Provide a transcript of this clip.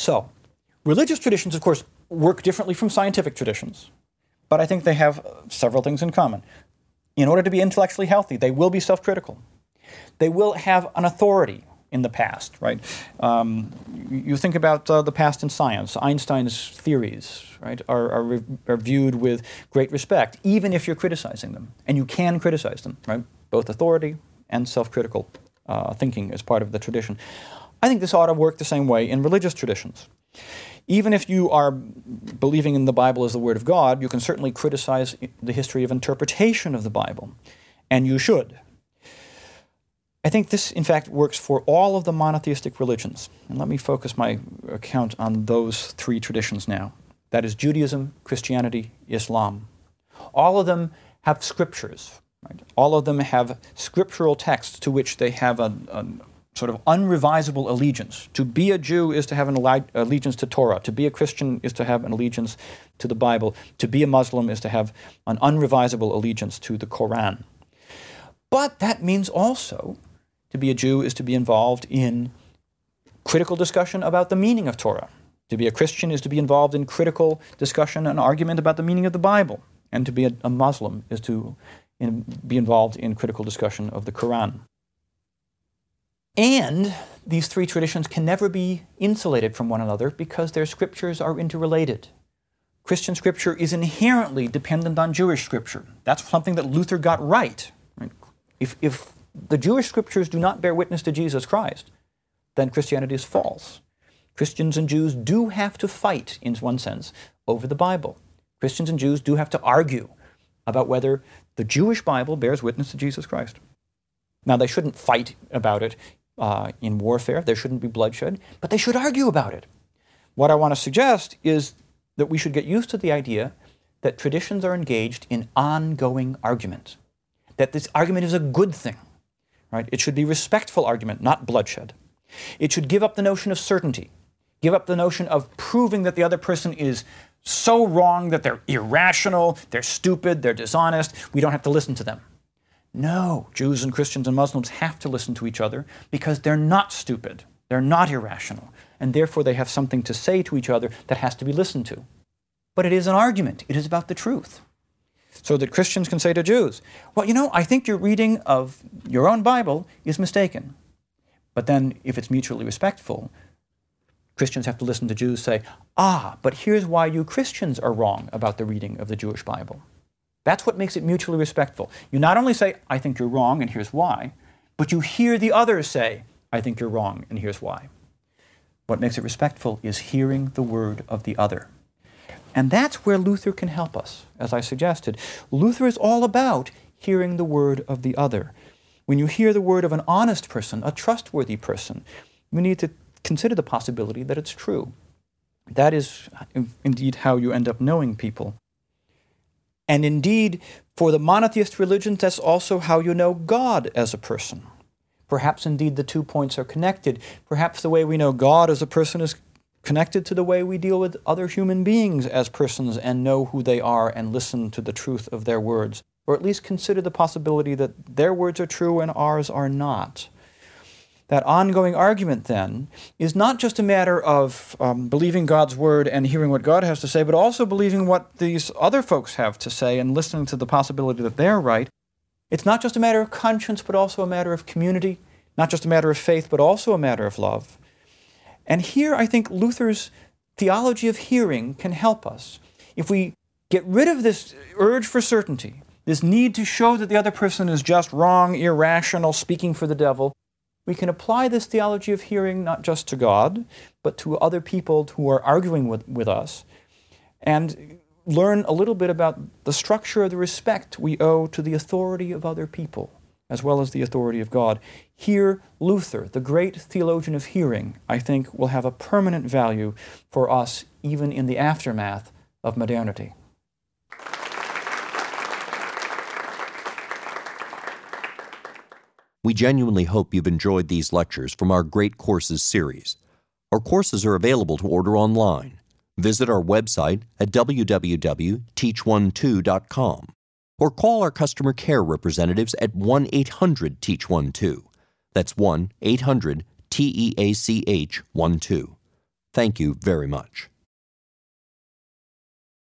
So, religious traditions, of course, work differently from scientific traditions, but I think they have several things in common. In order to be intellectually healthy, they will be self-critical. They will have an authority in the past, right? You think about the past in science. Einstein's theories, right, are viewed with great respect, even if you're criticizing them. And you can criticize them, right? Both authority and self-critical thinking as part of the tradition. I think this ought to work the same way in religious traditions. Even if you are believing in the Bible as the Word of God, you can certainly criticize the history of interpretation of the Bible, and you should. I think this, in fact, works for all of the monotheistic religions. And let me focus my account on those three traditions now. That is Judaism, Christianity, Islam. All of them have scriptures. Right? All of them have scriptural texts to which they have a sort of unrevisable allegiance. To be a Jew is to have an allegiance to Torah. To be a Christian is to have an allegiance to the Bible. To be a Muslim is to have an unrevisable allegiance to the Quran. But that means also to be a Jew is to be involved in critical discussion about the meaning of Torah. To be a Christian is to be involved in critical discussion and argument about the meaning of the Bible. And to be a Muslim is to be involved in critical discussion of the Quran. And these three traditions can never be insulated from one another because their scriptures are interrelated. Christian scripture is inherently dependent on Jewish scripture. That's something that Luther got right. If the Jewish scriptures do not bear witness to Jesus Christ, then Christianity is false. Christians and Jews do have to fight, in one sense, over the Bible. Christians and Jews do have to argue about whether the Jewish Bible bears witness to Jesus Christ. Now, they shouldn't fight about it in warfare. There shouldn't be bloodshed, but they should argue about it. What I want to suggest is that we should get used to the idea that traditions are engaged in ongoing argument, that this argument is a good thing. Right? It should be respectful argument, not bloodshed. It should give up the notion of certainty, give up the notion of proving that the other person is so wrong that they're irrational, they're stupid, they're dishonest, we don't have to listen to them. No, Jews and Christians and Muslims have to listen to each other because they're not stupid, they're not irrational, and therefore they have something to say to each other that has to be listened to. But it is an argument, it is about the truth. So that Christians can say to Jews, well, I think your reading of your own Bible is mistaken. But then, if it's mutually respectful, Christians have to listen to Jews say, but here's why you Christians are wrong about the reading of the Jewish Bible. That's what makes it mutually respectful. You not only say, I think you're wrong, and here's why, but you hear the other say, I think you're wrong, and here's why. What makes it respectful is hearing the word of the other. And that's where Luther can help us, as I suggested. Luther is all about hearing the word of the other. When you hear the word of an honest person, a trustworthy person, you need to consider the possibility that it's true. That is indeed how you end up knowing people. And indeed, for the monotheist religions, that's also how you know God as a person. Perhaps indeed the 2 points are connected. Perhaps the way we know God as a person is connected to the way we deal with other human beings as persons and know who they are and listen to the truth of their words, or at least consider the possibility that their words are true and ours are not. That ongoing argument, then, is not just a matter of believing God's word and hearing what God has to say, but also believing what these other folks have to say and listening to the possibility that they're right. It's not just a matter of conscience, but also a matter of community, not just a matter of faith, but also a matter of love. And here I think Luther's theology of hearing can help us. If we get rid of this urge for certainty, this need to show that the other person is just wrong, irrational, speaking for the devil, we can apply this theology of hearing not just to God, but to other people who are arguing with us, and learn a little bit about the structure of the respect we owe to the authority of other people, as well as the authority of God. Here, Luther, the great theologian of hearing, I think will have a permanent value for us even in the aftermath of modernity. We genuinely hope you've enjoyed these lectures from our Great Courses series. Our courses are available to order online. Visit our website at www.teach12.com or call our customer care representatives at 1-800-TEACH12. That's 1-800-TEACH12. Thank you very much.